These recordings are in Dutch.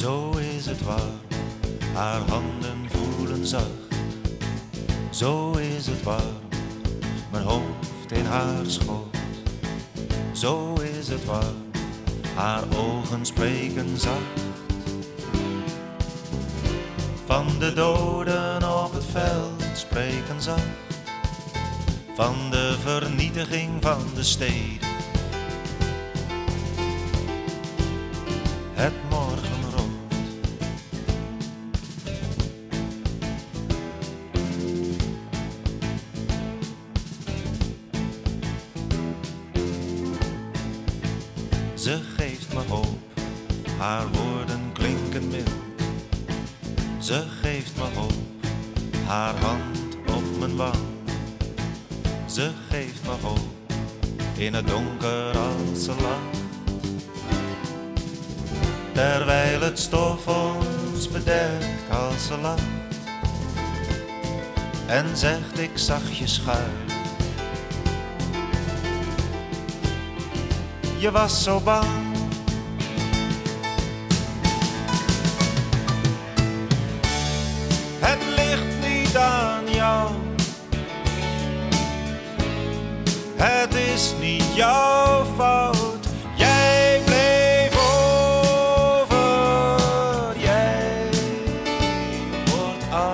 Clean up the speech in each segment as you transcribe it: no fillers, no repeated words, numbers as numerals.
Zo is het waar, haar handen voelen zacht. Zo is het waar, mijn hoofd in haar schoot. Zo is het waar, haar ogen spreken zacht. Van de doden op het veld spreken zacht. Van de vernietiging van de steden. Het morgenrood. Ze geeft me hoop, haar woorden klinken mild. Ze geeft me hoop, haar hand op mijn wang. Ze geeft me hoop, in het donker als ze lacht. Terwijl het stof ons bedekt als ze lacht. En zegt ik zag je schuil. Je was zo bang. Het ligt niet aan jou. Het is niet jouw fout. Jij bleef over. Jij wordt oud.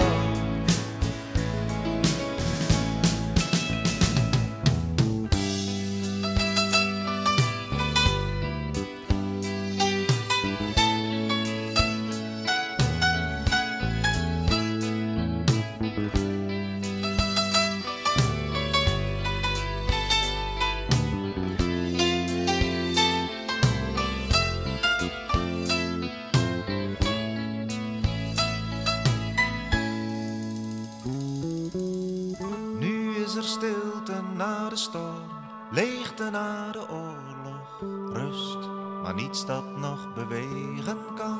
Is er stilte na de storm, leegte na de oorlog, rust, maar niets dat nog bewegen kan.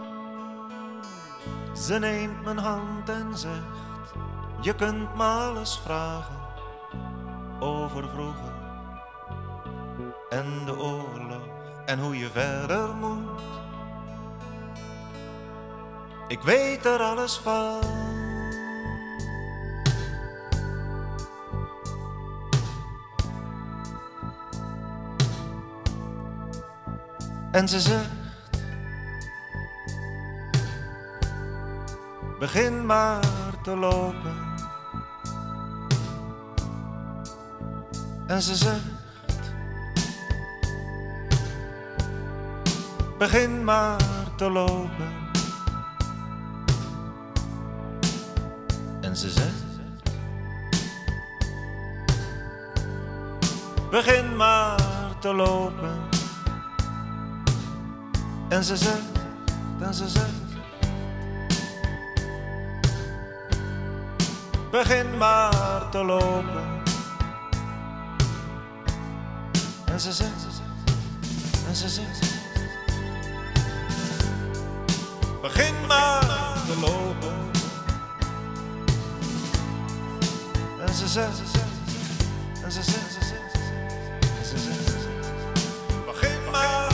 Ze neemt mijn hand en zegt, je kunt me alles vragen over vroeger en de oorlog en hoe je verder moet. Ik weet er alles van. En ze zegt, begin maar te lopen. En ze zegt, begin maar te lopen. En ze zegt, begin maar te lopen. En ze zegt, begin maar te lopen. En ze zegt, begin maar te lopen. En ze zegt, begin maar.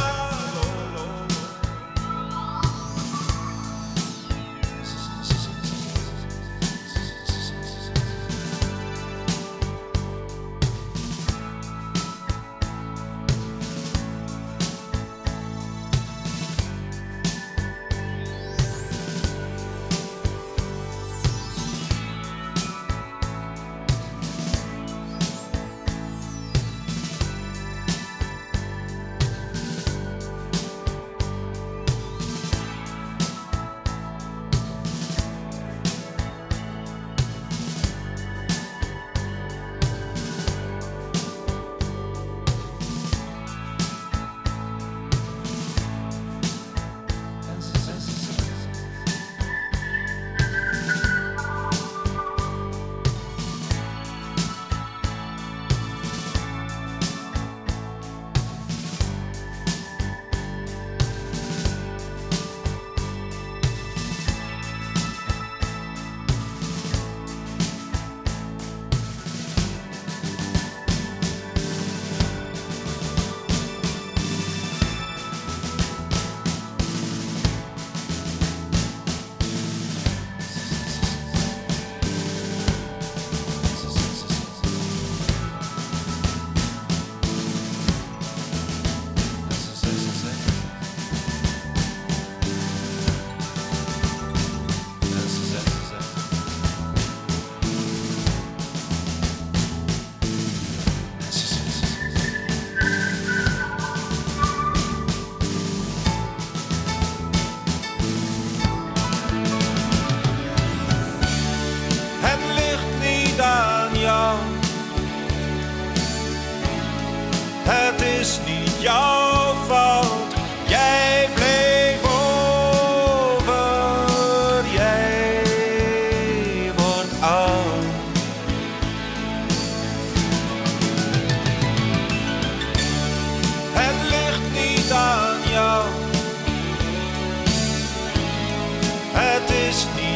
is niet